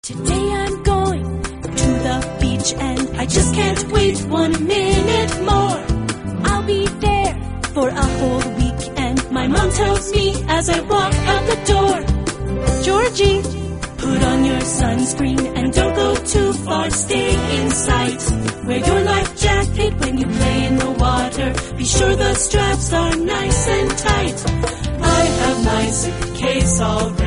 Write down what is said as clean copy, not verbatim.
Today I'm going to the beach and I just can't wait 1 minute more. I'll be there for a whole week and my mom tells me as I walk out the door, Georgie, put on your sunscreen and don't go too far, stay in sight. Wear your life jacket when you play in the water. Be sure the straps are nice and tight. I have my suitcase all ready.